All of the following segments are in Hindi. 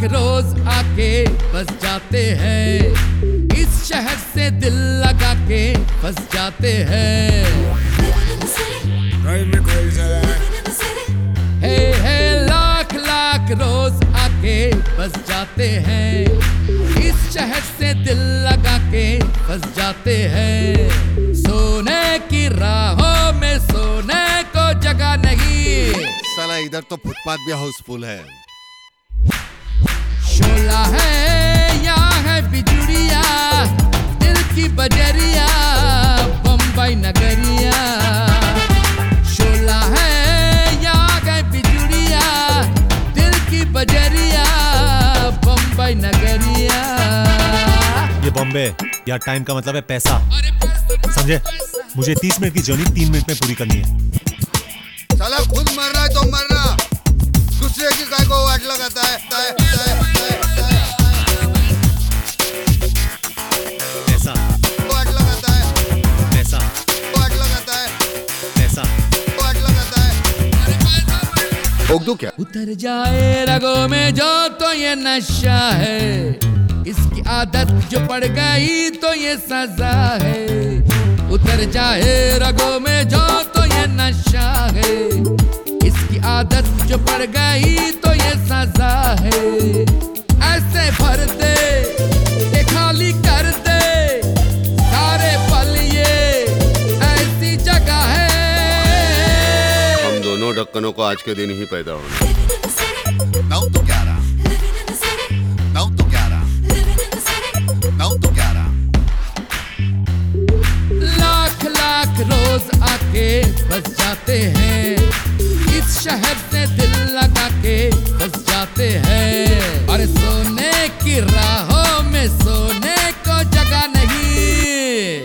रोज आके बस जाते हैं, इस शहर से दिल लगा के बस जाते हैं। हे लाख लाख रोज आके बस जाते हैं, इस शहर से दिल लगा के बस जाते हैं। सोने की राहों में सोने को जगह नहीं, साला इधर तो फुटपाथ भी हाउसफुल है। शोला है या है बिजुरिया, दिल की बजरिया बम्बई नगरिया। शोला है या है बिजुरिया, दिल की बजरिया बम्बई नगरिया। ये बॉम्बे या टाइम का मतलब है पैसा, समझे? मुझे 30 मिनट की जर्नी 3 मिनट में पूरी करनी है। साला खुद मरना है तो मरना, दूसरे की काय को वाट लगाता है। पैसा वाट लगाता है, पैसा वाट लगाता है, पैसा वाट लगाता है। ठोक दूं क्या? उतर जाए रगों में जो तो ये नशा है, इसकी आदत जो पड़ गई तो ये सजा है। उतर जाए रगों में जो तो ये नशा है, इसकी आदत जो पड़ गई तो ये सजा है। ऐसे भर दे खाली कर दे सारे पल, ये ऐसी जगह है। हम दोनों ढक्कनों को आज के दिन ही पैदा होना। नाउ तो क्या रहा, नाउ तो क्या रहा, नाउ तो क्या रहा। लाख लाख रोज आके बस जाते हैं, इस शहर से दिल लगा के बस जाते हैं। और सोने की राहों में सोने को जगह नहीं,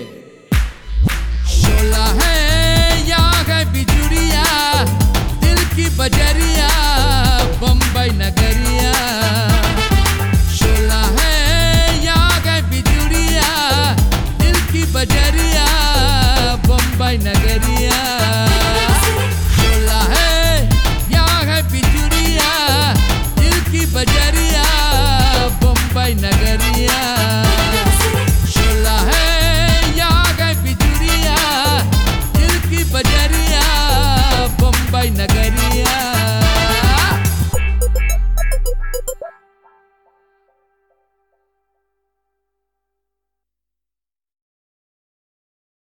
शोला है या है बिजुरिया, दिल की बजरिया बम्बई नगरिया। शोला है या है बिजुरिया, दिल की बजरिया बम्बई नगरिया। शोला है या है बिजुरिया, दिल की बजरिया बम्बई नगरिया। शोला है या है बिजुरिया, दिल की बजरिया बम्बई नगरिया।